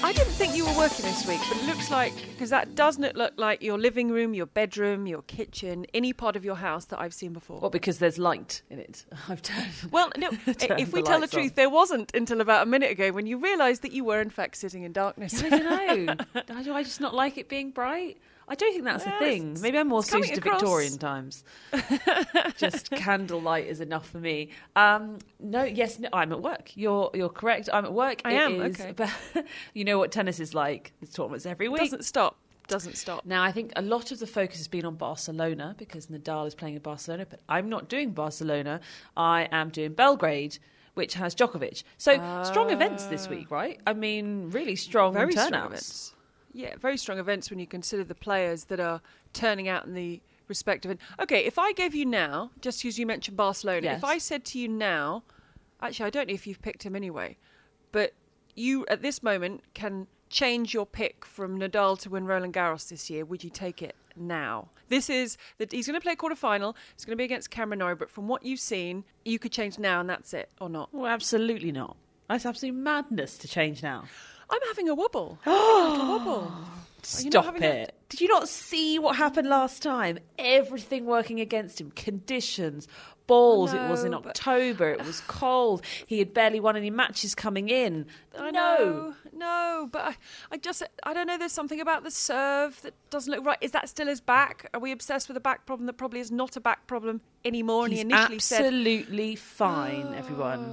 I didn't think you were working this week, but it looks like, because that doesn't look like your living room, your bedroom, your kitchen, any part of your house that I've seen before. Well, because there's light in it. I've turned. Well, no, if we tell the truth, there wasn't until about a minute ago when you realised that you were in fact sitting in darkness. I don't know. Do I just not like it being bright? I don't think that's a thing. Maybe I'm more suited to Victorian times. Just candlelight is enough for me. No, I'm at work. You're correct. I'm at work. I am, okay. But you know what tennis is like. There's tournaments every week. Doesn't stop. Now, I think a lot of the focus has been on Barcelona because Nadal is playing in Barcelona, but I'm not doing Barcelona. I am doing Belgrade, which has Djokovic. So strong events this week, right? I mean, really strong Very turnouts. strong events. Yeah, very strong events when you consider the players that are turning out in the respective... Okay, if I gave you now, just as you mentioned Barcelona, yes. If I said to you now... Actually, I don't know if you've picked him anyway, but you, at this moment, can change your pick from Nadal to win Roland Garros this year. Would you take it now? He's going to play a quarter-final. It's going to be against Cameron Norrie, but from what you've seen, you could change now and that's it, or not? Well, absolutely not. That's absolute madness to change now. I'm having a wobble. A little wobble. Stop it. Did you not see what happened last time? Everything working against him. Conditions, balls. It was in October. It was cold. He had barely won any matches coming in. No, but I don't know. There's something about the serve that doesn't look right. Is that still his back? Are we obsessed with a back problem that probably is not a back problem anymore? He's and he initially absolutely fine, everyone.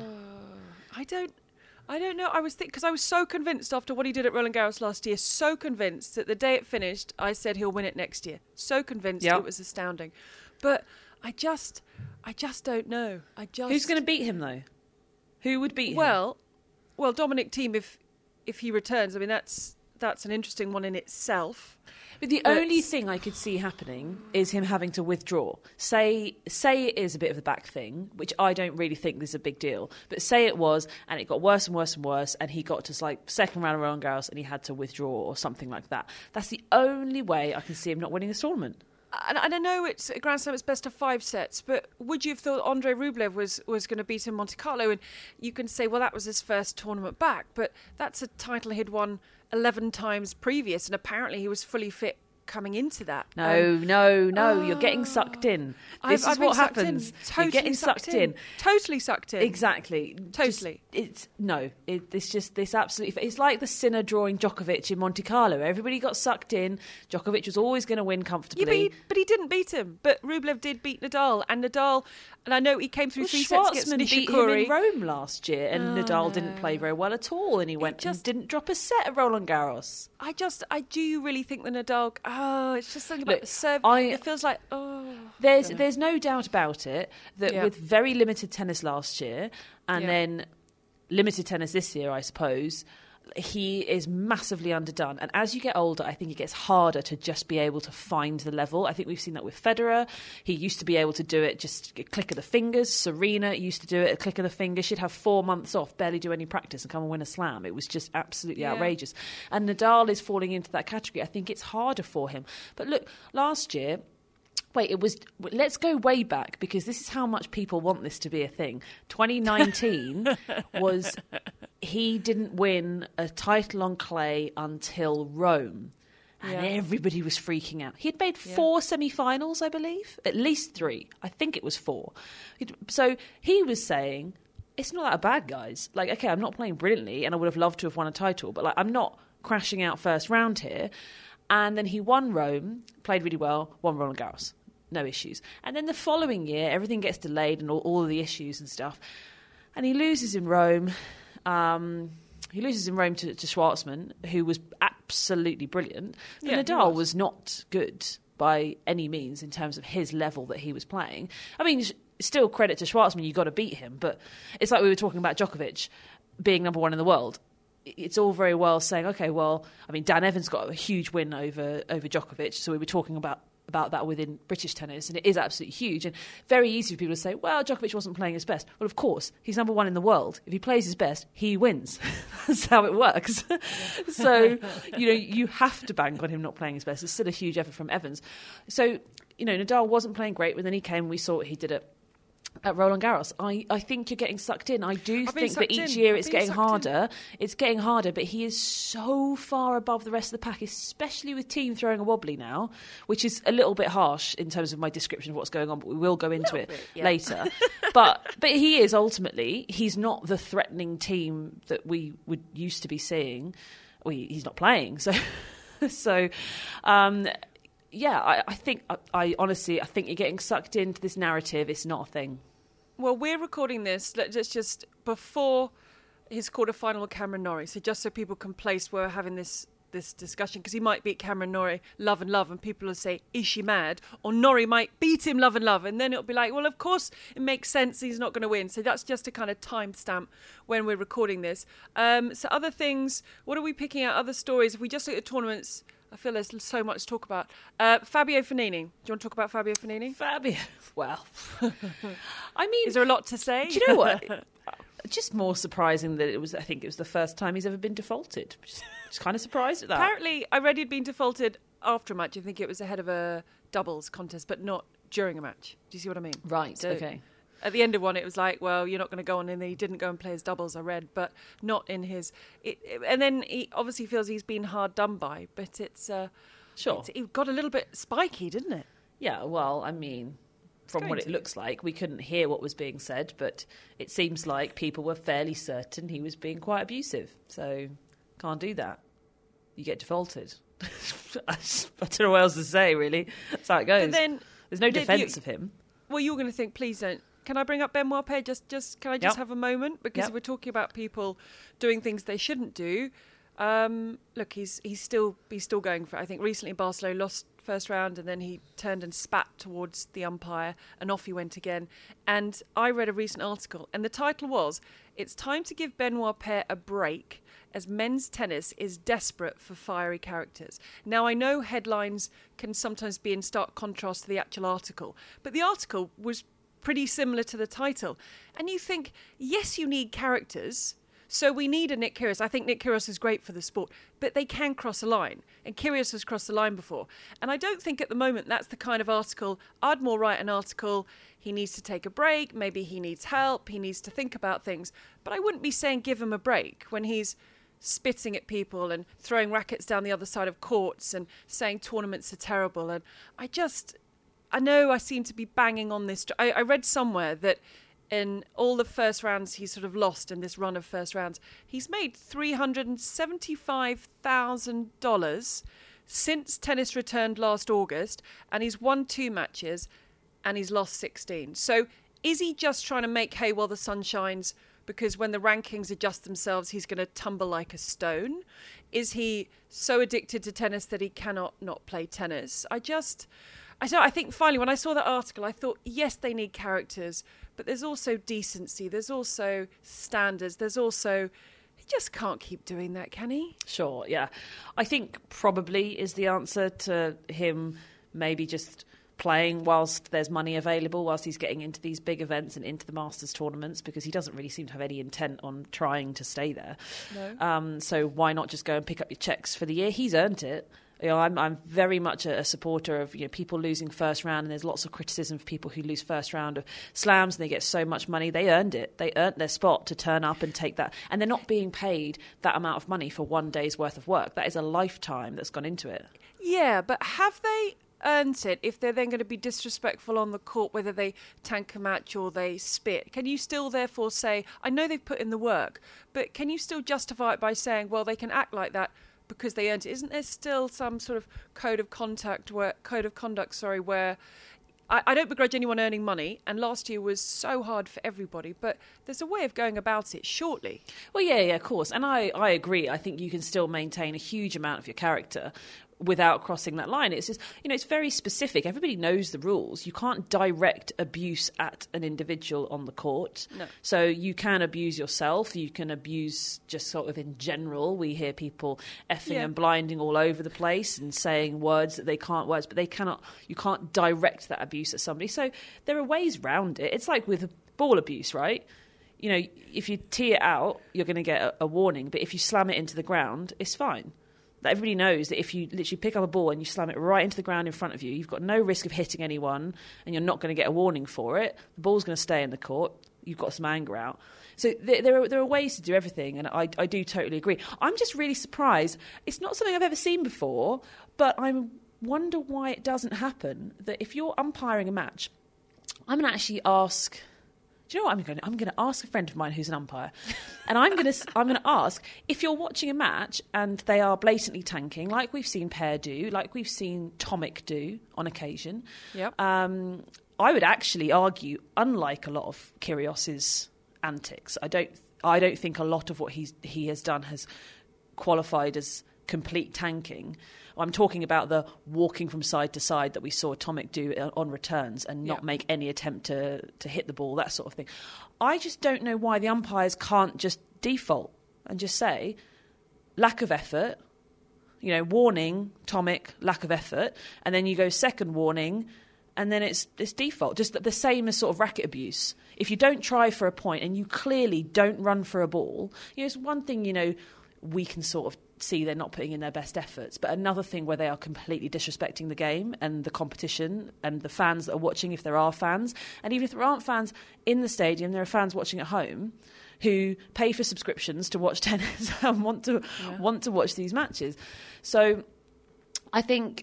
I don't know. I was because I was so convinced after what he did at Roland Garros last year, so convinced that the day it finished, I said he'll win it next year. So convinced. It was astounding. But I just don't know. Who's going to beat him though? Who would beat him? Well, Dominic Thiem if he returns. I mean that's an interesting one in itself. But the only thing I could see happening is him having to withdraw. Say it is a bit of the back thing, which I don't really think is a big deal. But say it was, and it got worse and worse and worse, and he got to like second round of Roland Garros, and he had to withdraw or something like that. That's the only way I can see him not winning this tournament. And I know it's a Grand Slam, it's best of 5 sets, but would you have thought Andrei Rublev was going to beat him in Monte Carlo? And you can say, well, that was his first tournament back, but that's a title he'd won 11 times previous, and apparently he was fully fit coming into that. No, you're getting sucked in. This is what happens. You're getting sucked in. Totally sucked in. Exactly. Totally. It's absolutely... It's like the Sinner drawing Djokovic in Monte Carlo. Everybody got sucked in. Djokovic was always going to win comfortably. Yeah, but he didn't beat him. But Rublev did beat Nadal. And I know he came through 3 sets against Nishikori. Beat him in Rome last year, and Nadal didn't play very well at all, and he and didn't drop a set at Roland Garros. Do you really think the Nadal... it's just something about the serve. It feels like, There's no doubt about it that with very limited tennis last year, and then limited tennis this year, I suppose, he is massively underdone. And as you get older, I think it gets harder to just be able to find the level. I think we've seen that with Federer. He used to be able to do it just a click of the fingers. Serena used to do it a click of the fingers. She'd have 4 months off, barely do any practice, and come and win a slam. It was just absolutely outrageous. And Nadal is falling into that category. I think it's harder for him. But look, last year... let's go way back, because this is how much people want this to be a thing. 2019 was... He didn't win a title on clay until Rome. And everybody was freaking out. He had made 4 semi-finals, I believe. At least 3. I think it was 4. So he was saying, it's not that bad, guys. Like, okay, I'm not playing brilliantly, and I would have loved to have won a title, but like, I'm not crashing out first round here. And then he won Rome, played really well, won Roland Garros. No issues. And then the following year, everything gets delayed and all of the issues and stuff. And he loses in Rome. He loses in Rome to Schwartzman, who was absolutely brilliant. But Nadal was not good by any means in terms of his level that he was playing. I mean, still credit to Schwartzman, you got to beat him. But it's like we were talking about Djokovic being number 1 in the world. It's all very well saying, okay, well, I mean, Dan Evans got a huge win over Djokovic, so we were talking about that within British tennis, and it is absolutely huge. And very easy for people to say, well, Djokovic wasn't playing his best. Well, of course, he's number 1 in the world. If he plays his best, he wins. That's how it works. So, you have to bank on him not playing his best. It's still a huge effort from Evans. So, Nadal wasn't playing great, but then he came, we saw what he did at At Roland Garros, I think you're getting sucked in. I do think that each year it's getting harder. It's getting harder, but he is so far above the rest of the pack, especially with Thiem throwing a wobbly now, which is a little bit harsh in terms of my description of what's going on, but we will go into it later. But he is ultimately, he's not the threatening Thiem that we would used to be seeing. Well, he's not playing, so yeah, I honestly think you're getting sucked into this narrative. It's not a thing. Well, we're recording this. Let's just before his quarterfinal with Cameron Norrie. So just so people can place where we're having this discussion, because he might beat Cameron Norrie love and love, and people will say, is she mad? Or Norrie might beat him love and love, and then it'll be like, well, of course it makes sense he's not going to win. So that's just a kind of timestamp when we're recording this. So other things, what are we picking out? Other stories? If we just look at the tournaments, I feel there's so much to talk about. Fabio Fognini. Do you want to talk about Fabio Fognini? Fabio. Well, I mean, is there a lot to say? Do you know what? Just more surprising that I think it was the first time he's ever been defaulted. Just kind of surprised at that. Apparently, I read he'd been defaulted after a match. I think it was ahead of a doubles contest, but not during a match. Do you see what I mean? Right, so, okay. At the end of one, it was like, well, you're not going to go on, and then he didn't go and play his doubles, I read, but not in his... and then he obviously feels he's been hard done by, but it's... sure. It got a little bit spiky, didn't it? Yeah, well, I mean, from what it looks like, we couldn't hear what was being said, but it seems like people were fairly certain he was being quite abusive, so can't do that. You get defaulted. I don't know what else to say, really. That's how it goes. But then... There's no defence of him. Well, you're going to think, please don't. Can I bring up Benoit Paire? Can I just have a moment? Because we're talking about people doing things they shouldn't do. Look, he's still going for it. I think recently Barcelona lost first round, and then he turned and spat towards the umpire, and off he went again. And I read a recent article, and the title was, "It's time to give Benoit Paire a break, as men's tennis is desperate for fiery characters." Now, I know headlines can sometimes be in stark contrast to the actual article, but the article was pretty similar to the title. And you think, yes, you need characters, so we need a Nick Kyrgios. I think Nick Kyrgios is great for the sport, but they can cross a line, and Kyrgios has crossed the line before. And I don't think at the moment that's the kind of article, I'd more write an article, he needs to take a break, maybe he needs help, he needs to think about things, but I wouldn't be saying give him a break when he's spitting at people and throwing rackets down the other side of courts and saying tournaments are terrible. And I know I seem to be banging on this. I read somewhere that in all the first rounds he's sort of lost in this run of first rounds, he's made $375,000 since tennis returned last August, and he's won 2 matches and he's lost 16. So is he just trying to make hay while the sun shines, because when the rankings adjust themselves, he's going to tumble like a stone? Is he so addicted to tennis that he cannot not play tennis? I think finally when I saw that article, I thought, yes, they need characters, but there's also decency, there's also standards, there's also... He just can't keep doing that, can he? Sure, yeah. I think probably is the answer to him maybe just playing whilst there's money available, whilst he's getting into these big events and into the Masters tournaments, because he doesn't really seem to have any intent on trying to stay there. No. So why not just go and pick up your checks for the year? He's earned it. You know, I'm very much a supporter of people losing first round, and there's lots of criticism of people who lose first round of slams and they get so much money. They earned it. They earned their spot to turn up and take that. And they're not being paid that amount of money for one day's worth of work. That is a lifetime that's gone into it. Yeah, but have they earned it if they're then going to be disrespectful on the court, whether they tank a match or they spit? Can you still therefore say, I know they've put in the work, but can you still justify it by saying, well, they can act like that because they earned it? Isn't there still some sort of code of conduct where I don't begrudge anyone earning money, and last year was so hard for everybody, but there's a way of going about it shortly. Well, yeah, of course. And I agree. I think you can still maintain a huge amount of your character without crossing that line. It's just, it's very specific. Everybody knows the rules. You can't direct abuse at an individual on the court. No. So you can abuse yourself. You can abuse just sort of in general. We hear people effing and blinding all over the place and saying words that they can't words, but you can't direct that abuse at somebody. So there are ways around it. It's like with ball abuse, right? If you tee it out, you're going to get a warning, but if you slam it into the ground, it's fine. that everybody knows that if you literally pick up a ball and you slam it right into the ground in front of you, you've got no risk of hitting anyone and you're not going to get a warning for it. The ball's going to stay in the court. You've got some anger out. So there are ways to do everything, and I do totally agree. I'm just really surprised. It's not something I've ever seen before, but I wonder why it doesn't happen, that if you're umpiring a match, I'm going to actually ask... Do you know what I'm going to ask a friend of mine who's an umpire, and I'm going to ask if you're watching a match and they are blatantly tanking, like we've seen Per do, like we've seen Tomic do on occasion. Yep. I would actually argue, unlike a lot of Kyrgios's antics, I don't think a lot of what he has done has qualified as complete tanking. I'm talking about the walking from side to side that we saw Tomic do on returns and not make any attempt to hit the ball, that sort of thing. I just don't know why the umpires can't just default and just say, lack of effort, warning, Tomic, lack of effort, and then you go second warning, and then it's default. Just the same as sort of racket abuse. If you don't try for a point and you clearly don't run for a ball, it's one thing, we can sort of see they're not putting in their best efforts, but another thing where they are completely disrespecting the game and the competition and the fans that are watching, if there are fans, and even if there aren't fans in the stadium, there are fans watching at home who pay for subscriptions to watch tennis and want to watch these matches. So I think,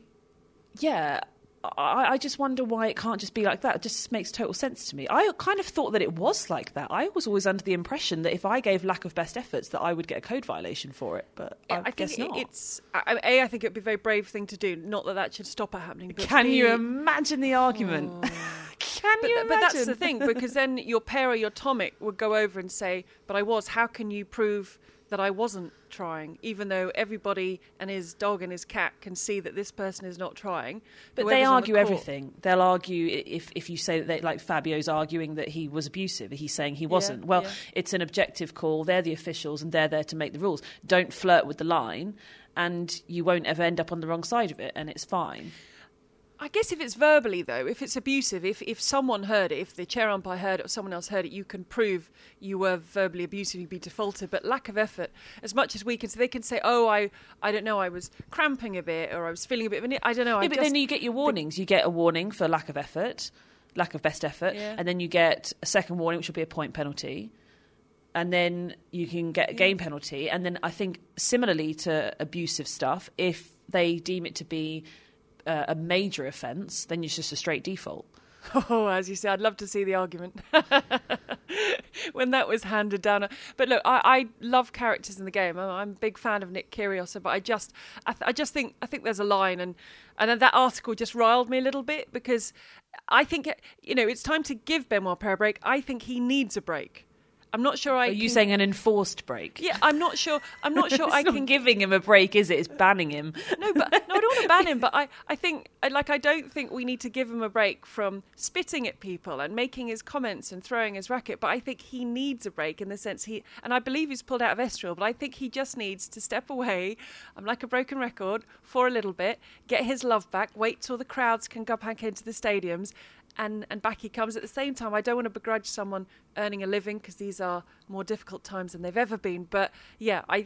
I just wonder why it can't just be like that. It just makes total sense to me. I kind of thought that it was like that. I was always under the impression that if I gave lack of best efforts that I would get a code violation for it, but I guess not. I think it would be a very brave thing to do. Not that should stop it happening. But Can you imagine the argument? Can you imagine? But that's the thing, because then your Per or your Tomic would go over and say, but I was. How can you prove that I wasn't trying, even though everybody and his dog and his cat can see that this person is not trying? But they argue everything. They'll argue if you say that, like Fabio's arguing that he was abusive, he's saying he wasn't. It's an objective call. They're the officials and they're there to make the rules. Don't flirt with the line and you won't ever end up on the wrong side of it, and it's fine. I guess if it's verbally, though, if it's abusive, if someone heard it, if the chair umpire heard it or someone else heard it, you can prove you were verbally abusive, you'd be defaulted. But lack of effort, as much as we can, so they can say, I don't know, I was cramping a bit or I was feeling a bit of I don't know. Yeah, but then you get your warnings. You get a warning for lack of effort, lack of best effort, and then you get a second warning, which will be a point penalty. And then you can get a game penalty. And then I think similarly to abusive stuff, if they deem it to be a major offence, then it's just a straight default. Oh, as you say, I'd love to see the argument when that was handed down. But look, I love characters in the game. I'm a big fan of Nick Kyrgios, but I just think there's a line, and that article just riled me a little bit, because I think it's time to give Benoit Per a break. I think he needs a break. I'm not sure Are you saying an enforced break? Yeah, I'm not sure It's not giving him a break, is it? It's banning him. No, I don't want to ban him, but I think, I don't think we need to give him a break from spitting at people and making his comments and throwing his racket. But I think he needs a break in the sense and I believe he's pulled out of Estoril, but I think he just needs to step away. I'm like a broken record for a little bit, get his love back, wait till the crowds can go back into the stadiums. And back he comes. At the same time, I don't want to begrudge someone earning a living, because these are more difficult times than they've ever been. But yeah, I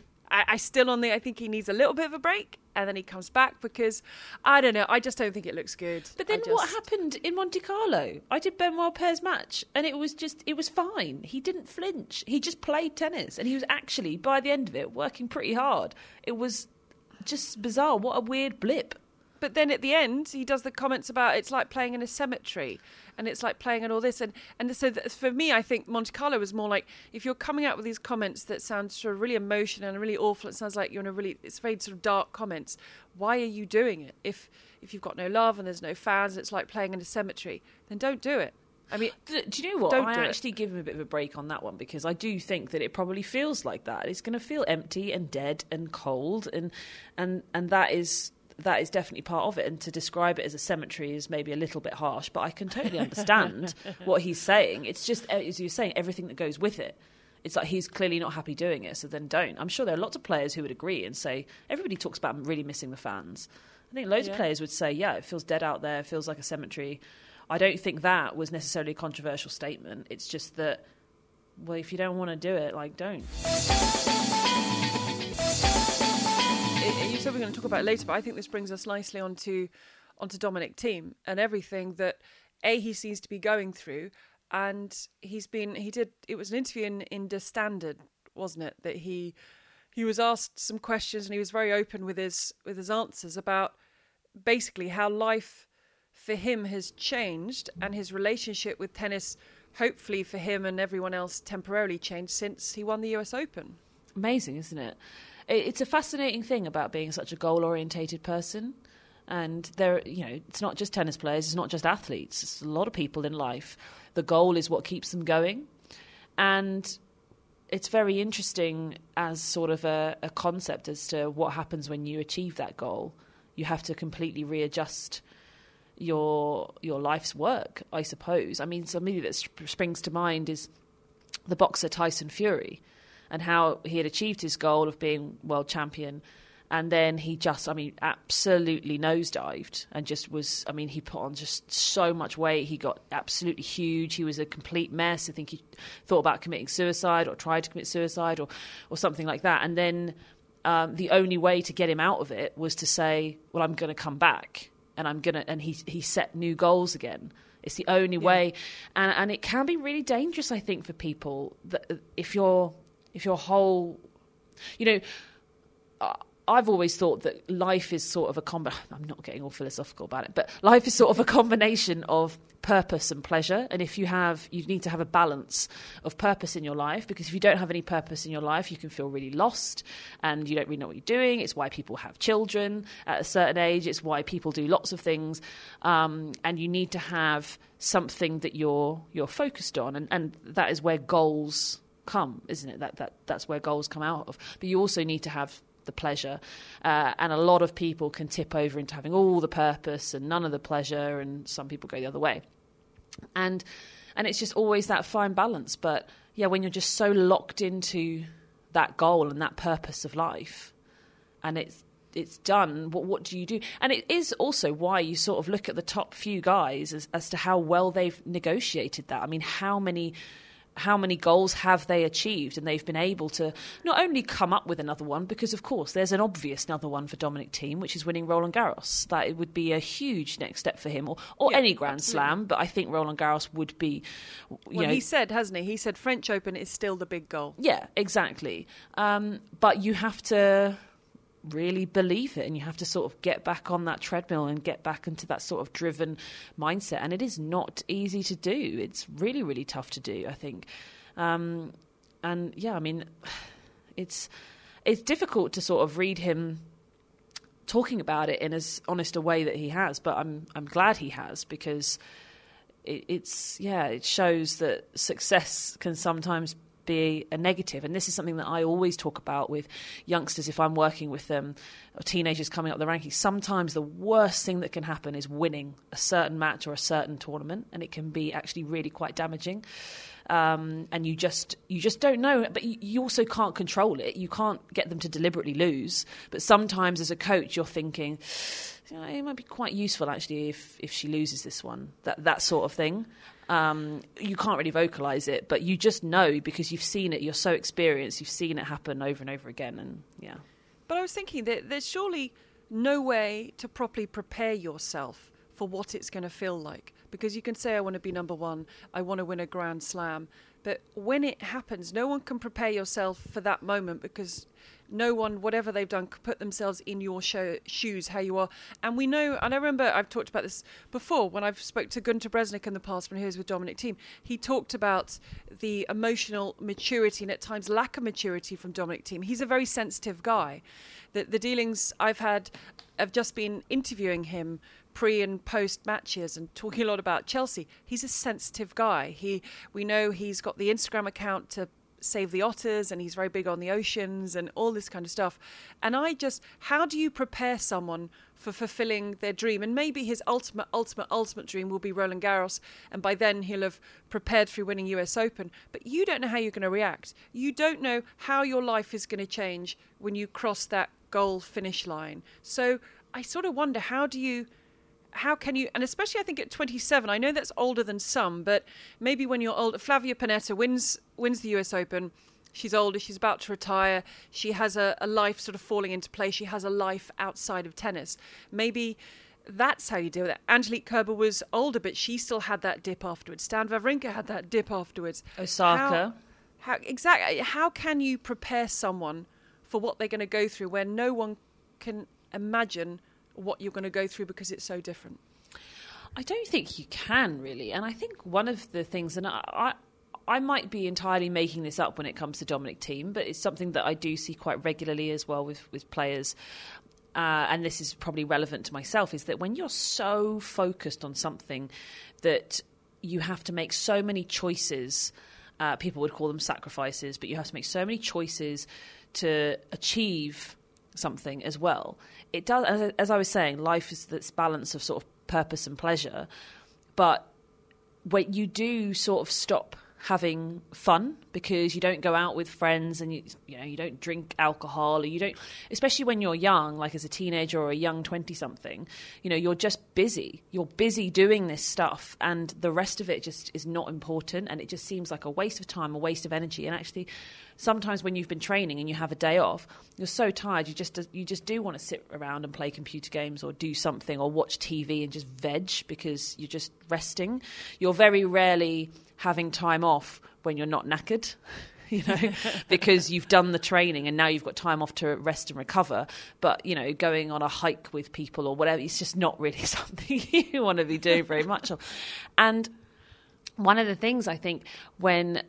think he needs a little bit of a break, and then he comes back, because I don't know. I just don't think it looks good. But then what happened in Monte Carlo? I did Benoit Per's match, and it was fine. He didn't flinch. He just played tennis, and he was actually, by the end of it, working pretty hard. It was just bizarre. What a weird blip. But then at the end, he does the comments about it's like playing in a cemetery, and it's like playing in all this. And so for me, I think Monte Carlo was more like, if you're coming out with these comments that sound sort of really emotional and really awful, it sounds like you're it's very sort of dark comments. Why are you doing it? If you've got no love and there's no fans, and it's like playing in a cemetery, then don't do it. I mean, do you know what? I actually give him a bit of a break on that one, because I do think that it probably feels like that. It's going to feel empty and dead and cold, and that is definitely part of it. And to describe it as a cemetery is maybe a little bit harsh, but I can totally understand what he's saying. It's just, as you're saying, everything that goes with it. It's like he's clearly not happy doing it, so then don't. I'm sure there are lots of players who would agree and say, everybody talks about really missing the fans. I think loads of players would say, it feels dead out there, it feels like a cemetery. I don't think that was necessarily a controversial statement. It's just that, well, if you don't want to do it, don't. Are you said we're going to talk about it later, but I think this brings us nicely onto Dominic Thiem and everything that he seems to be going through. And it was an interview in Der Standard, wasn't it, that he was asked some questions, and he was very open with his answers about basically how life for him has changed, and his relationship with tennis, hopefully for him and everyone else, temporarily changed since he won the US Open. Amazing, isn't it? It's a fascinating thing about being such a goal-orientated person. And it's not just tennis players, it's not just athletes, it's a lot of people in life. The goal is what keeps them going. And it's very interesting as sort of a concept as to what happens when you achieve that goal. You have to completely readjust your life's work, I suppose. I mean, somebody that springs to mind is the boxer Tyson Fury, and how he had achieved his goal of being world champion. And then he absolutely nosedived and he put on just so much weight. He got absolutely huge. He was a complete mess. I think he thought about committing suicide or tried to commit suicide or something like that. And then the only way to get him out of it was to say, well, I'm going to come back and he set new goals again. It's the only way. And it can be really dangerous, I think, for people that if your whole, I've always thought that life is sort of I'm not getting all philosophical about it, but life is sort of a combination of purpose and pleasure. And if you need to have a balance of purpose in your life, because if you don't have any purpose in your life, you can feel really lost and you don't really know what you're doing. It's why people have children at a certain age. It's why people do lots of things. And you need to have something that you're focused on. And that is where goals come, isn't it? That's where goals come out of. But you also need to have the pleasure, and a lot of people can tip over into having all the purpose and none of the pleasure, and some people go the other way, and it's just always that fine balance. But when you're just so locked into that goal and that purpose of life, and it's done, what do you do? And it is also why you sort of look at the top few guys as to how well they've negotiated that. I mean, how many goals have they achieved? And they've been able to not only come up with another one, because of course there's an obvious another one for Dominic Thiem, which is winning Roland Garros. That it would be a huge next step for him, or any Grand Slam. But I think Roland Garros would be. He said, hasn't he? He said French Open is still the big goal. Yeah, exactly. But you have to really believe it, and you have to sort of get back on that treadmill and get back into that sort of driven mindset, and it is not easy to do. It's really, really tough to do, I think. It's difficult to sort of read him talking about it in as honest a way that he has, but I'm glad he has, because it shows that success can sometimes be a negative. And this is something that I always talk about with youngsters if I'm working with them, or teenagers coming up the rankings. Sometimes the worst thing that can happen is winning a certain match or a certain tournament, and it can be actually really quite damaging. And you just don't know, but you also can't control it. You can't get them to deliberately lose. But sometimes as a coach, you're thinking, it might be quite useful actually if she loses this one, that sort of thing. You can't really vocalise it, but you just know because you've seen it. You're so experienced. You've seen it happen over and over again, and yeah. But I was thinking that there's surely no way to properly prepare yourself for what it's going to feel like, because you can say, I want to be number one, I want to win a Grand Slam, but when it happens, no one can prepare yourself for that moment, because no one, whatever they've done, can put themselves in your shoes, how you are. And we know, and I remember I've talked about this before when I've spoke to Gunter Bresnik in the past when he was with Dominic Thiem. He talked about the emotional maturity and at times lack of maturity from Dominic Thiem. He's a very sensitive guy. The dealings I've had, I've just been interviewing him pre and post matches and talking a lot about Chelsea. He's a sensitive guy. We know he's got the Instagram account to save the otters, and he's very big on the oceans and all this kind of stuff. And how do you prepare someone for fulfilling their dream? And maybe his ultimate dream will be Roland Garros, and by then he'll have prepared through winning US Open. But you don't know how you're going to react. You don't know how your life is going to change when you cross that goal finish line. So I sort of wonder, how can you, and especially I think at 27, I know that's older than some, but maybe when you're older, Flavia Pennetta wins the US Open. She's older. She's about to retire. She has a life sort of falling into place. She has a life outside of tennis. Maybe that's how you deal with it. Angelique Kerber was older, but she still had that dip afterwards. Stan Wawrinka had that dip afterwards. Osaka. Exactly. How can you prepare someone for what they're going to go through when no one can imagine what you're going to go through because it's so different? I don't think you can, really. And I think one of the things, and I might be entirely making this up when it comes to Dominic Thiem, but it's something that I do see quite regularly as well with players. And this is probably relevant to myself, is that when you're so focused on something that you have to make so many choices, people would call them sacrifices, but you have to make so many choices to achieve something as well. It does, as I was saying, life is this balance of sort of purpose and pleasure, but when you do sort of stop having fun because you don't go out with friends and you don't drink alcohol, or you don't, especially when you're young, like as a teenager or a young 20-something, you're just busy. You're busy doing this stuff, and the rest of it just is not important, and it just seems like a waste of time, a waste of energy. And actually, sometimes when you've been training and you have a day off, you're so tired, you just do want to sit around and play computer games or do something or watch TV and just veg because you're just resting. You're very rarely having time off when you're not knackered, because you've done the training and now you've got time off to rest and recover. But, going on a hike with people or whatever, it's just not really something you want to be doing very much of. And one of the things I think when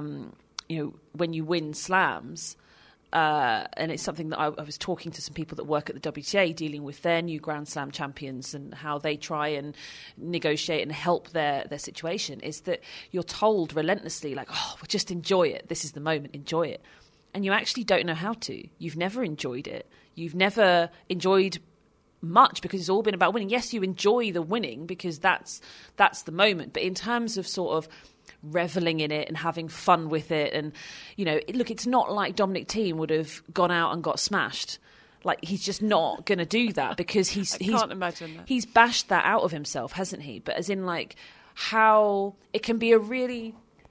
you win slams, and it's something that I was talking to some people that work at the WTA dealing with their new Grand Slam champions and how they try and negotiate and help their situation, is that you're told relentlessly, like, oh, well, just enjoy it. This is the moment. Enjoy it. And you actually don't know how to. You've never enjoyed it. You've never enjoyed much because it's all been about winning. Yes, you enjoy the winning because that's the moment. But in terms of sort of reveling in it and having fun with it, and look, it's not like Dominic Thiem would have gone out and got smashed. Like, he's just not going to do that because I can't imagine that. He's bashed that out of himself, hasn't he? But as in, like, how it can be a really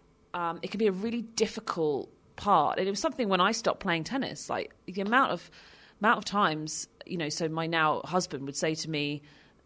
difficult part. And it was something when I stopped playing tennis, like the amount of times, so my now husband would say to me,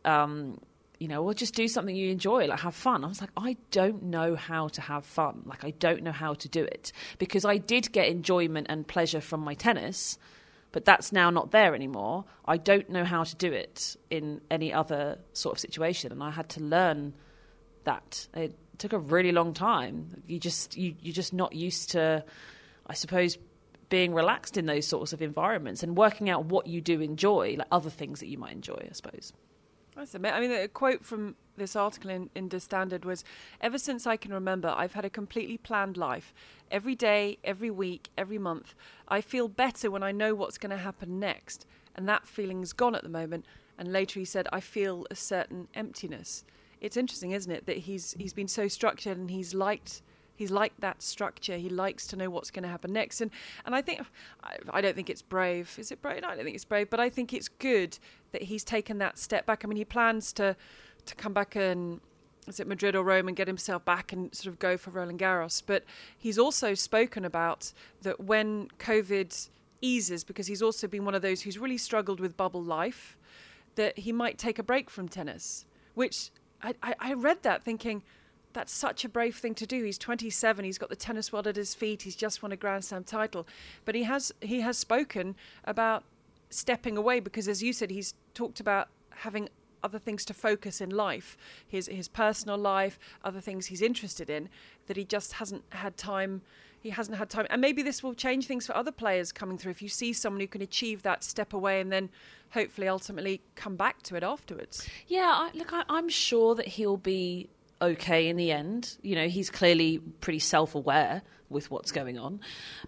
well, just do something you enjoy, like have fun. I was like, I don't know how to have fun. Like, I don't know how to do it, because I did get enjoyment and pleasure from my tennis, but that's now not there anymore. I don't know how to do it in any other sort of situation. And I had to learn that. It took a really long time. You're just not used to, I suppose, being relaxed in those sorts of environments and working out what you do enjoy, like other things that you might enjoy, I suppose. I mean, a quote from this article in The Standard was, "Ever since I can remember, I've had a completely planned life. Every day, every week, every month. I feel better when I know what's going to happen next. And that feeling's gone at the moment." And later he said, "I feel a certain emptiness." It's interesting, isn't it, that he's been so structured and he's liked that structure. He likes to know what's going to happen next. And I think, I don't think it's brave. Is it brave? No, I don't think it's brave. But I think it's good that he's taken that step back. I mean, he plans to come back and, is it Madrid or Rome, and get himself back and sort of go for Roland Garros. But he's also spoken about that when COVID eases, because he's also been one of those who's really struggled with bubble life, that he might take a break from tennis, which I read that thinking, that's such a brave thing to do. He's 27. He's got the tennis world at his feet. He's just won a Grand Slam title. But he has spoken about stepping away because, as you said, he's talked about having other things to focus in life, his personal life, other things he's interested in, that he just hasn't had time. He hasn't had time. And maybe this will change things for other players coming through. If you see someone who can achieve that step away and then hopefully ultimately come back to it afterwards. Yeah, I'm sure that he'll be okay in the end. He's clearly pretty self-aware with what's going on.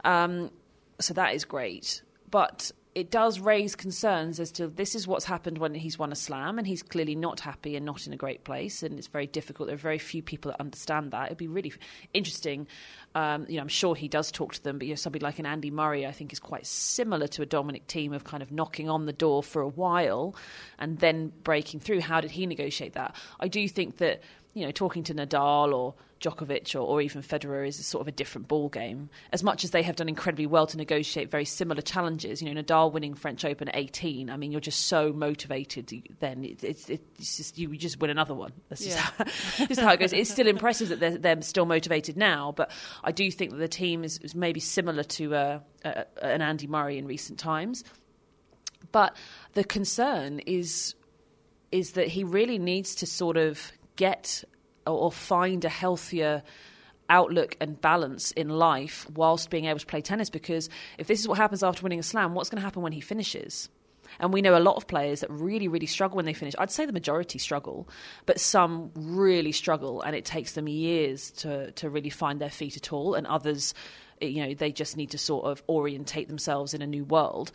So that is great. But it does raise concerns as to this is what's happened when he's won a slam, and he's clearly not happy and not in a great place, and it's very difficult. There are very few people that understand that. It'd be really interesting. I'm sure he does talk to them, but somebody like an Andy Murray, I think, is quite similar to a Dominic Thiem of kind of knocking on the door for a while and then breaking through. How did he negotiate that? I do think that talking to Nadal or Djokovic or even Federer is sort of a different ball game. As much as they have done incredibly well to negotiate very similar challenges, Nadal winning French Open at 18. I mean, you're just so motivated. Then it's just you just win another one. That's just how it goes. It's still impressive that they're still motivated now, but I do think that the team is maybe similar to an Andy Murray in recent times. But the concern is that he really needs to sort of get or find a healthier outlook and balance in life whilst being able to play tennis, because if this is what happens after winning a slam, what's going to happen when he finishes? And we know a lot of players that really, really struggle when they finish. I'd say the majority struggle, but some really struggle and it takes them years to really find their feet at all, and others, they just need to sort of orientate themselves in a new world.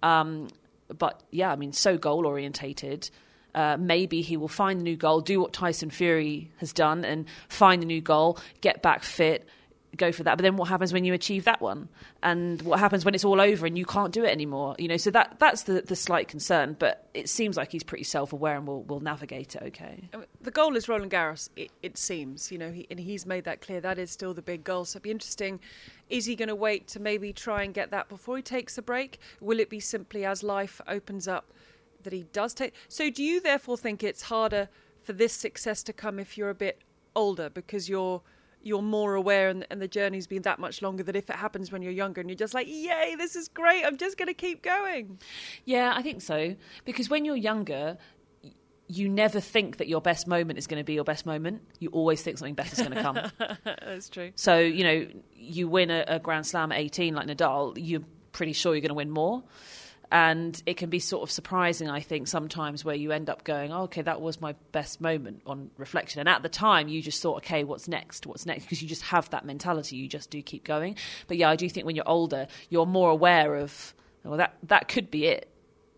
But yeah, I mean, so goal orientated. Maybe he will find the new goal, do what Tyson Fury has done and find the new goal, get back fit, go for that. But then what happens when you achieve that one? And what happens when it's all over and you can't do it anymore? So that's the slight concern. But it seems like he's pretty self-aware and will navigate it okay. The goal is Roland Garros, it seems. And he's made that clear. That is still the big goal. So it'd be interesting. Is he going to wait to maybe try and get that before he takes a break? Will it be simply as life opens up that he does take? So do you therefore think it's harder for this success to come if you're a bit older, because you're more aware and the journey's been that much longer, that if it happens when you're younger and you're just like, yay, this is great, I'm just going to keep going? Yeah, I think so. Because when you're younger, you never think that your best moment is going to be your best moment. You always think something better is going to come. That's true. So, you win a Grand Slam at 18 like Nadal, you're pretty sure you're going to win more. And it can be sort of surprising, I think, sometimes where you end up going, oh, okay, that was my best moment on reflection. And at the time, you just thought, okay, what's next? What's next? Because you just have that mentality. You just do keep going. But yeah, I do think when you're older, you're more aware of, well, that could be it.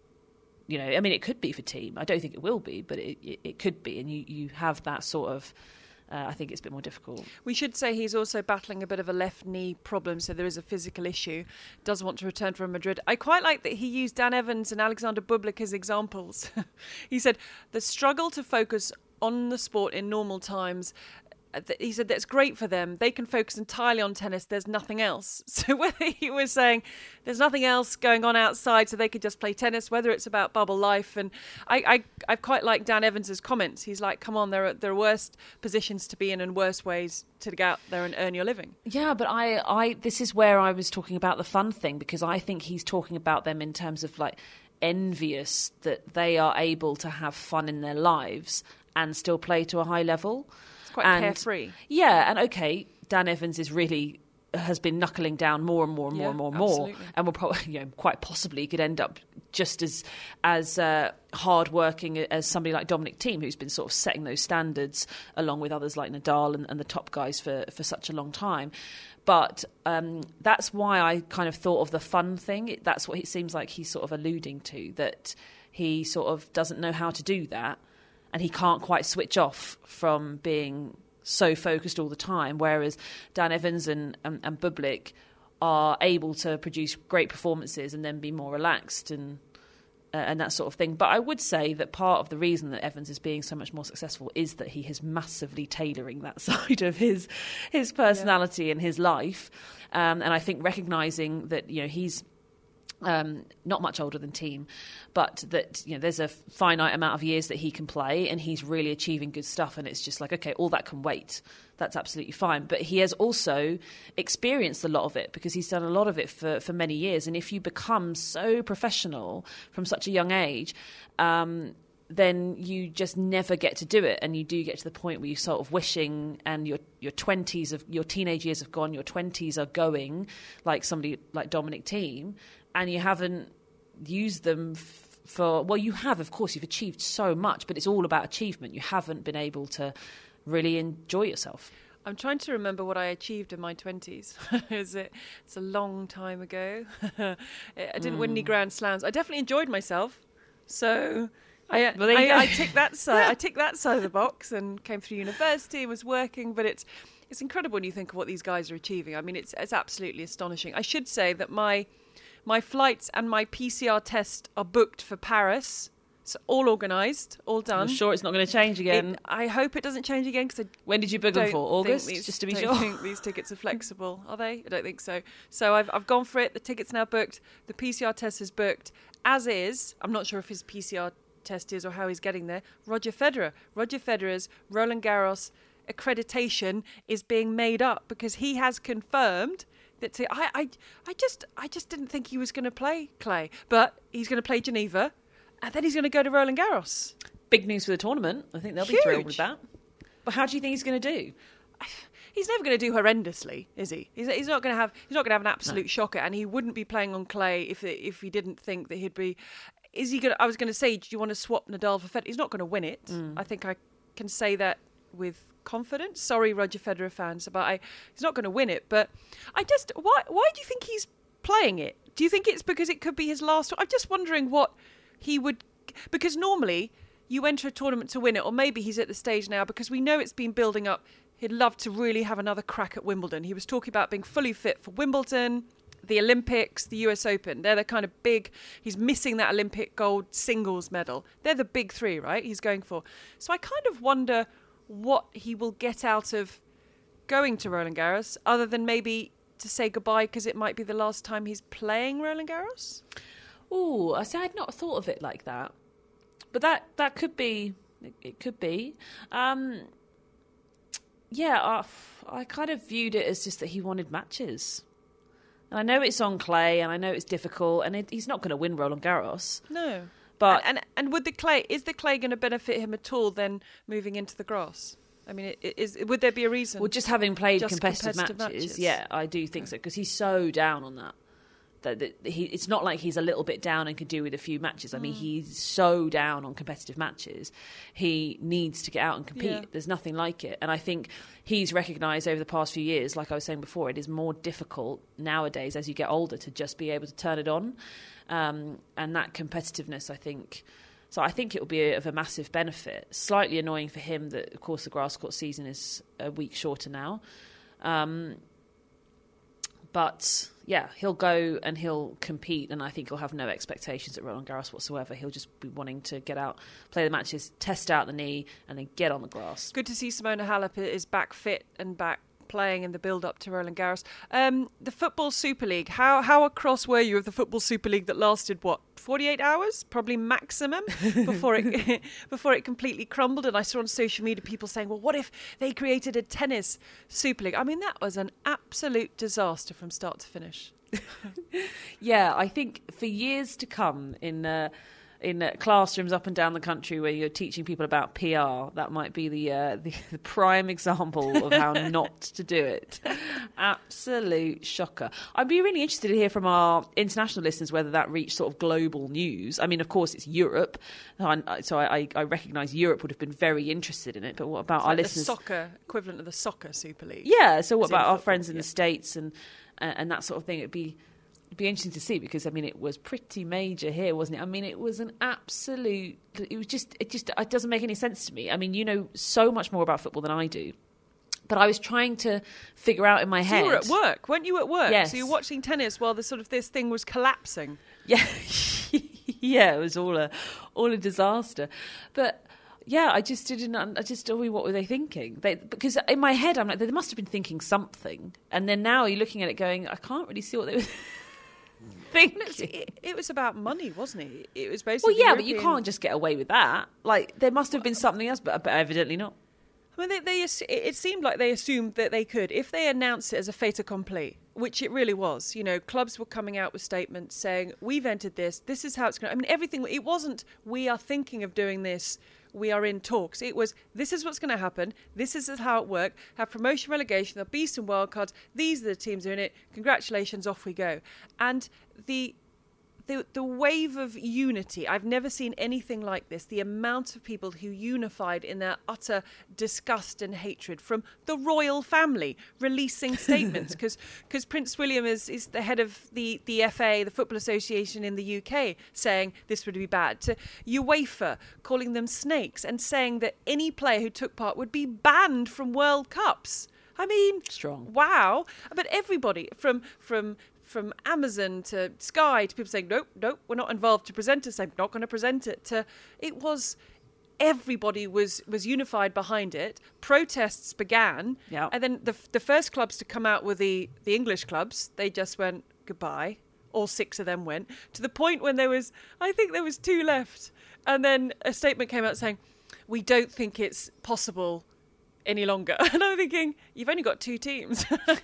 I mean, it could be for team. I don't think it will be, but it could be. And you have that sort of... I think it's a bit more difficult. We should say he's also battling a bit of a left knee problem, so there is a physical issue. Does want to return from Madrid. I quite like that he used Dan Evans and Alexander Bublik as examples. He said, the struggle to focus on the sport in normal times, he said that's great for them. They can focus entirely on tennis. There's nothing else. So whether he was saying there's nothing else going on outside, so they could just play tennis, whether it's about bubble life. And I quite like Dan Evans's comments. He's like, come on, there are worse positions to be in and worse ways to get out there and earn your living. Yeah, but I this is where I was talking about the fun thing, because I think he's talking about them in terms of like envious that they are able to have fun in their lives and still play to a high level. Quite carefree. Yeah, and okay, Dan Evans has been knuckling down more and more, and will probably, quite possibly could end up just as hard working as somebody like Dominic Thiem, who's been sort of setting those standards along with others like Nadal and the top guys for such a long time. But that's why I kind of thought of the fun thing. That's what it seems like he's sort of alluding to, that he sort of doesn't know how to do that. And he can't quite switch off from being so focused all the time, whereas Dan Evans and Bublik are able to produce great performances and then be more relaxed and that sort of thing. But I would say that part of the reason that Evans is being so much more successful is that he is massively tailoring that side of his personality and his life. And I think recognising that, he's not much older than Thiem, but that there's a finite amount of years that he can play and he's really achieving good stuff, and it's just like, okay, all that can wait. That's absolutely fine. But he has also experienced a lot of it, because he's done a lot of it for many years. And if you become so professional from such a young age, then you just never get to do it, and you do get to the point where you're sort of wishing, and your 20s of your teenage years have gone, your 20s are going, like somebody like Dominic Thiem, and you haven't used them you have, of course, you've achieved so much, but it's all about achievement. You haven't been able to really enjoy yourself. I'm trying to remember what I achieved in my 20s. It's a long time ago. I didn't win any Grand Slams. I definitely enjoyed myself. So I ticked that side. I ticked that side of the box and came through university, was working. But it's incredible when you think of what these guys are achieving. I mean, it's absolutely astonishing. I should say that my flights and my PCR test are booked for Paris. It's all organised, all done. I'm sure it's not going to change again. I hope it doesn't change again. When did you book them for? August, just to be sure? I don't think these tickets are flexible, are they? I don't think so. So I've gone for it. The ticket's now booked. The PCR test is booked. As is, I'm not sure if his PCR test is or how he's getting there, Roger Federer. Roger Federer's Roland Garros accreditation is being made up because he has confirmed that I just didn't think he was going to play Clay, but he's going to play Geneva, and then he's going to go to Roland Garros. Big news for the tournament. I think they'll be thrilled with that. But how do you think he's going to do? He's never going to do horrendously, is he? He's not going to have an absolute shocker, and he wouldn't be playing on clay if he didn't think that he'd be. Is he going? I was going to say, do you want to swap Nadal for Federer? He's not going to win it. I think I can say that with confidence. Sorry, Roger Federer fans, but he's not going to win it. But why do you think he's playing it? Do you think it's because it could be his last? I'm just wondering what he would, because normally you enter a tournament to win it, or maybe he's at the stage now because we know it's been building up. He'd love to really have another crack at Wimbledon. He was talking about being fully fit for Wimbledon, the Olympics, the US Open. They're the kind of big, he's missing that Olympic gold singles medal. They're the big three, right? He's going for. So I kind of wonder what he will get out of going to Roland Garros, other than maybe to say goodbye because it might be the last time he's playing Roland Garros. Oh, I see. I'd not thought of it like that, but that could be. It could be. Yeah, I kind of viewed it as just that he wanted matches. And I know it's on clay, and I know it's difficult, and he's not going to win Roland Garros. No, but and would the clay going to benefit him at all? Then moving into the grass. I mean, would there be a reason? Well, just having played competitive matches, yeah, I do think so, because he's so down on that. It's not like he's a little bit down and can do with a few matches. I mean, he's so down on competitive matches. He needs to get out and compete. Yeah. There's nothing like it. And I think he's recognised over the past few years, like I was saying before, it is more difficult nowadays as you get older to just be able to turn it on. And that competitiveness, I think... So I think it will be of a massive benefit. Slightly annoying for him that, of course, the grass court season is a week shorter now. But, yeah, he'll go and he'll compete, and I think he'll have no expectations at Roland Garros whatsoever. He'll just be wanting to get out, play the matches, test out the knee, and then get on the grass. Good to see Simona Halep is back fit and back playing in the build-up to Roland Garros. The Football Super League, how across were you of the Football Super League that lasted, 48 hours? Probably maximum before it completely crumbled. And I saw on social media people saying, well, what if they created a tennis Super League? I mean, that was an absolute disaster from start to finish. Yeah, I think for years to come in classrooms up and down the country where you're teaching people about PR, that might be the prime example of how not to do it. Absolute shocker. I'd be really interested to hear from our international listeners whether that reached sort of global news. I mean, of course, it's Europe, so I recognise Europe would have been very interested in it, but what about our listeners? The soccer equivalent of the Soccer Super League. Yeah, so what about our friends in the States and that sort of thing? It'd be interesting to see, because I mean it was pretty major here, wasn't it? I mean, it was an absolute. It doesn't make any sense to me. I mean, you know so much more about football than I do, but I was trying to figure out in my head. You were at work, weren't you? At work, yes. So you're watching tennis while this thing was collapsing. Yeah, yeah, it was all a disaster, but. Yeah, I just didn't. What were they thinking? Because in my head, I'm like, they must have been thinking something. And then now you're looking at it, going, I can't really see what they were thinking. It was about money, wasn't it? It was basically. Well, yeah, but you can't just get away with that. Like, there must have been something else, but evidently not. I mean, it seemed like they assumed that they could. If they announced it as a fait accompli, which it really was, you know, clubs were coming out with statements saying, we've entered this is how it's going to... I mean, everything... It wasn't, we are thinking of doing this, we are in talks. It was, this is what's going to happen, this is how it worked, have promotion, relegation, there'll be some wildcards, these are the teams who are in it, congratulations, off we go. And the wave of unity, I've never seen anything like this. The amount of people who unified in their utter disgust and hatred, from the royal family releasing statements, because Prince William is the head of the FA, the Football Association in the UK, saying this would be bad, to UEFA calling them snakes and saying that any player who took part would be banned from World Cups. I mean, strong. Wow. But everybody from Amazon to Sky to people saying, nope, we're not involved, to presenters saying, not going to present it, to everybody was unified behind it. Protests began. Yep. And then the first clubs to come out were the English clubs. They just went goodbye. All 6 of them went, to the point when I think there was 2 left. And then a statement came out saying, we don't think it's possible any longer. And I'm thinking, you've only got 2 teams. But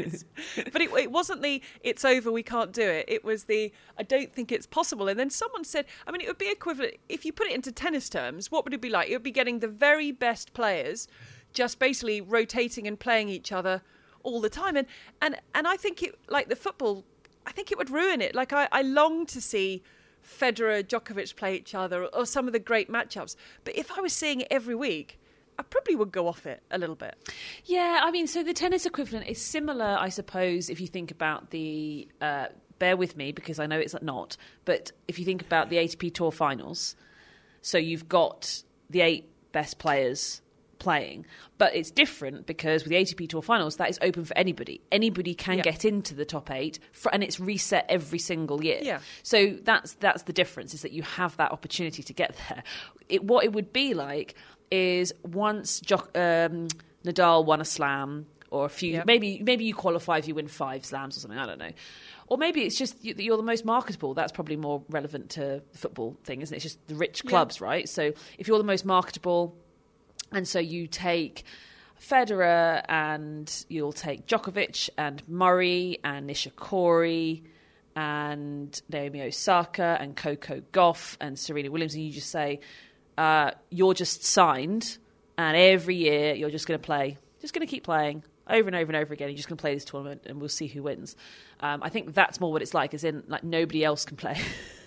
it wasn't it's over, we can't do it. It was I don't think it's possible. And then someone said, I mean, it would be equivalent, if you put it into tennis terms, what would it be like? It would be getting the very best players just basically rotating and playing each other all the time. And I think it, like the football, I think it would ruin it. Like I long to see Federer, Djokovic play each other, or some of the great matchups. But if I was seeing it every week, I probably would go off it a little bit. Yeah, I mean, so the tennis equivalent is similar, I suppose, if you think about the... bear with me, because I know it's not, but if you think about the ATP Tour finals, so you've got the 8 best players playing, but it's different because with the ATP Tour finals, that is open for anybody. Anybody can get into the top 8, and it's reset every single year. Yeah. So that's the difference, is that you have that opportunity to get there. What it would be like is once Nadal won a slam, or a few, maybe you qualify if you win 5 slams or something, I don't know. Or maybe it's just that you're the most marketable. That's probably more relevant to the football thing, isn't it? It's just the rich clubs, right? So if you're the most marketable, and so you take Federer and you'll take Djokovic and Murray and Nishikori and Naomi Osaka and Coco Gauff and Serena Williams, and you just say, you're just signed, and every year you're just going to keep playing over and over and over again. You're just going to play this tournament, and we'll see who wins. I think that's more what it's like, as in, like, nobody else can play.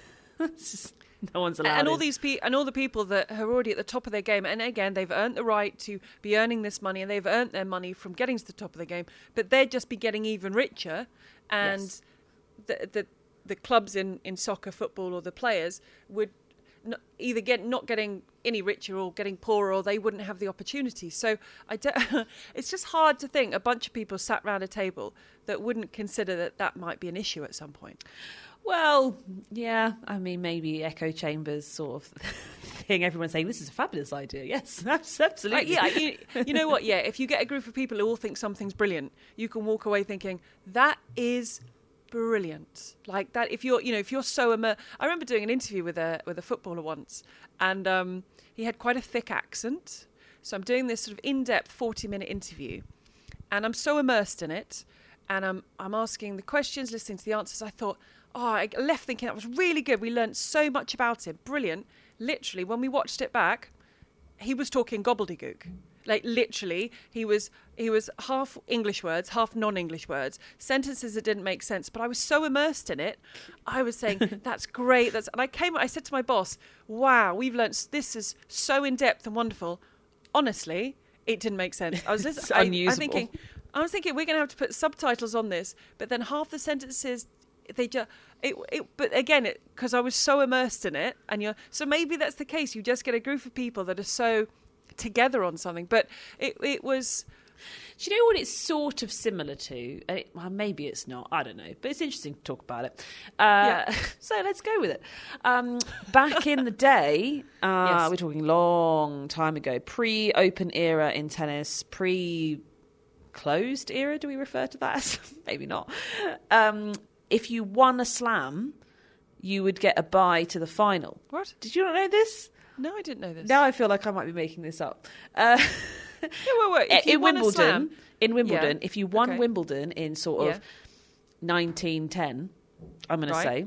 No one's allowed. And all the people that are already at the top of their game, and again, they've earned the right to be earning this money, and they've earned their money from getting to the top of the game, but they'd just be getting even richer, and the clubs in soccer, football, or the players would either not getting any richer or getting poorer, or they wouldn't have the opportunity. So it's just hard to think a bunch of people sat around a table that wouldn't consider that might be an issue at some point. Well, yeah, I mean, maybe echo chambers sort of thing. Everyone's saying, this is a fabulous idea. Yes, absolutely. You know what? Yeah, if you get a group of people who all think something's brilliant, you can walk away thinking, that is brilliant. Like that, if you're so I remember doing an interview with a footballer once, and he had quite a thick accent. So I'm doing this sort of in-depth 40-minute interview, and I'm so immersed in it, and I'm asking the questions, listening to the answers. I thought, I left thinking that was really good. We learned so much about him. Brilliant. Literally, when we watched it back, he was talking gobbledygook. Like, literally, he was half English words, half non-English words, sentences that didn't make sense. But I was so immersed in it, I was saying, that's great. And I said to my boss, wow, we've learnt, this is so in-depth and wonderful. Honestly, it didn't make sense. I was listening. I was thinking we're going to have to put subtitles on this, but then half the sentences, but again, because I was so immersed in it, so maybe that's the case. You just get a group of people that are so together on something. But it was. Do you know what it's sort of similar to? Maybe it's not. I don't know. But it's interesting to talk about it. So let's go with it. Back in the day, we're talking long time ago, pre-open era in tennis, pre-closed era. Do we refer to that as? Maybe not. If you won a slam, you would get a bye to the final. What? Did you not know this? No, I didn't know this. Now I feel like I might be making this up. Wait. In Wimbledon, slam, if you won Wimbledon in sort of 1910, I'm going to say,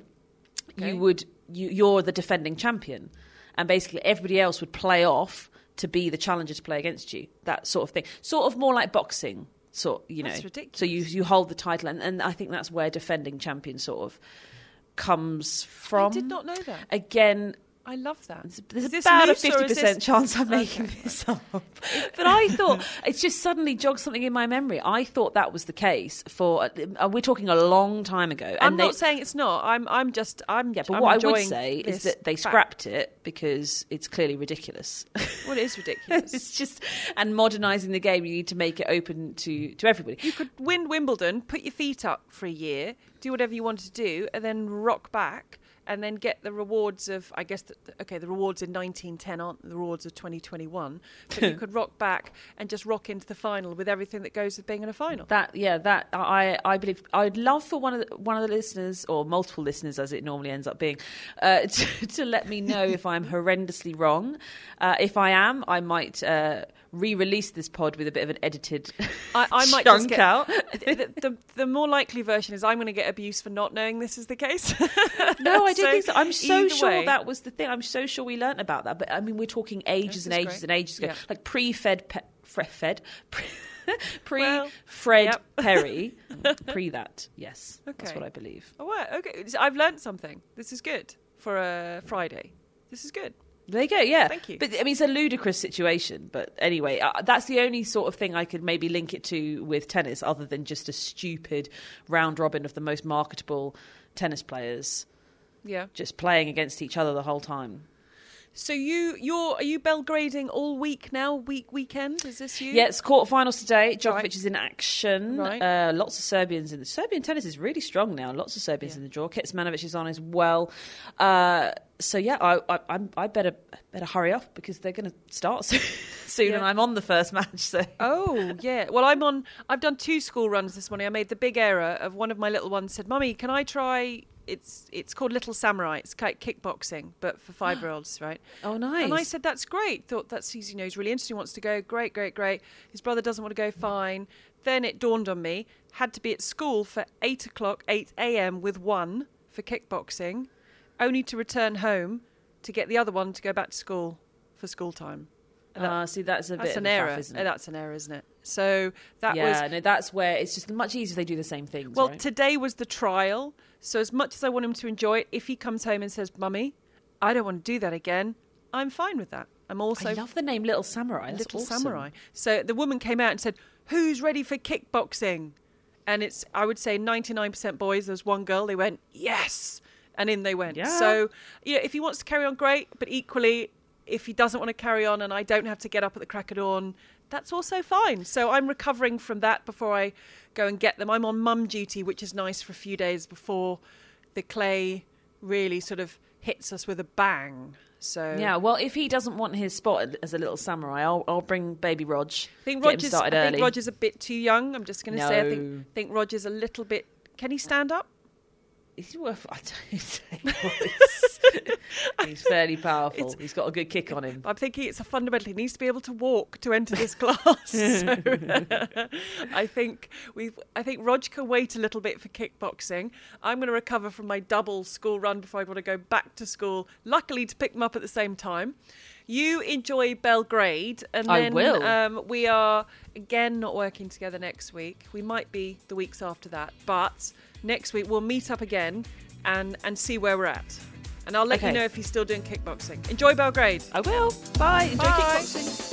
you're the defending champion, and basically everybody else would play off to be the challenger to play against you. That sort of thing, sort of more like boxing. So that's ridiculous. So you hold the title, and I think that's where defending champion sort of comes from. I did not know that. Again, I love that. There's about a 50% chance I'm making this up. But I thought, it's just suddenly jogged something in my memory. I thought that was the case for, we're talking a long time ago. I'm not saying it's not. I'm but what I would say is that they scrapped it because it's clearly ridiculous. Well, it is ridiculous. It's just, and modernising the game, you need to make it open to everybody. You could win Wimbledon, put your feet up for a year, do whatever you wanted to do, and then rock back. And then get the rewards of, I guess, the rewards in 1910 aren't the rewards of 2021. But you could rock back and just rock into the final with everything that goes with being in a final. I believe I'd love for one of the listeners, or multiple listeners, as it normally ends up being, to let me know if I'm horrendously wrong. If I am, I might re-release this pod with a bit of an edited I might chunk just out. The more likely version is I'm going to get abuse for not knowing this is the case. No, I don't think so. I'm so sure that was the thing. I'm so sure we learnt about that. But I mean, we're talking ages and ages and ages ago. Yeah. Like pre-Fred Perry. Pre that, yes. Okay. That's what I believe. Oh, wow. Okay. I've learnt something. This is good for a Friday. This is good. There you go, yeah. Thank you. But I mean, it's a ludicrous situation. But anyway, that's the only sort of thing I could maybe link it to with tennis, other than just a stupid round robin of the most marketable tennis players. Yeah. Just playing against each other the whole time. So are you Belgrading all week now? Weekend? Is this you? Yeah, it's quarterfinals today. Djokovic is in action. Right. Lots of Serbians in the Serbian tennis is really strong now. Lots of Serbians in the draw. Kecmanovic is on as well. So yeah, I better hurry off because they're going to start soon, and I'm on the first match. So oh yeah, well I've done 2 school runs this morning. I made the big error of one of my little ones said, "Mummy, can I try?" It's called Little Samurai. It's like kickboxing, but for 5-year-olds, right? Oh, nice. And I said, that's great. Thought that's he's really interesting, wants to go. Great. His brother doesn't want to go, fine. Then it dawned on me, had to be at school for 8 a.m. with one for kickboxing, only to return home to get the other one to go back to school for school time. See, that's a bit of an error, isn't it? That's an error, isn't it? So that's where it's just much easier if they do the same things. Well, right? Today was the trial. So as much as I want him to enjoy it, if he comes home and says, "Mummy, I don't want to do that again," I'm fine with that. I love the name Little Samurai. That's Little awesome. Samurai. So the woman came out and said, "Who's ready for kickboxing?" And it's, I would say, 99% boys. There was one girl. They went, "Yes," and in they went. Yeah. So if he wants to carry on, great. But equally, if he doesn't want to carry on and I don't have to get up at the crack of dawn, that's also fine. So I'm recovering from that before I go and get them. I'm on mum duty, which is nice for a few days before the clay really sort of hits us with a bang. So yeah, well, if he doesn't want his spot as a Little Samurai, I'll bring baby Rog. I think Roger's a bit too young. I'm just going to say, I think Roger's a little bit. Can he stand up? He's worth. I don't say. He's fairly powerful. He's got a good kick on him. I'm thinking it's a fundamental. He needs to be able to walk to enter this class. So, I think Rog can wait a little bit for kickboxing. I'm going to recover from my double school run before I want to go back to school. Luckily, to pick them up at the same time. You enjoy Belgrade, and then I will. We are again not working together next week. We might be the weeks after that, but next week we'll meet up again and see where we're at. And I'll let you know if he's still doing kickboxing. Enjoy Belgrade. I will. Bye. Enjoy kickboxing.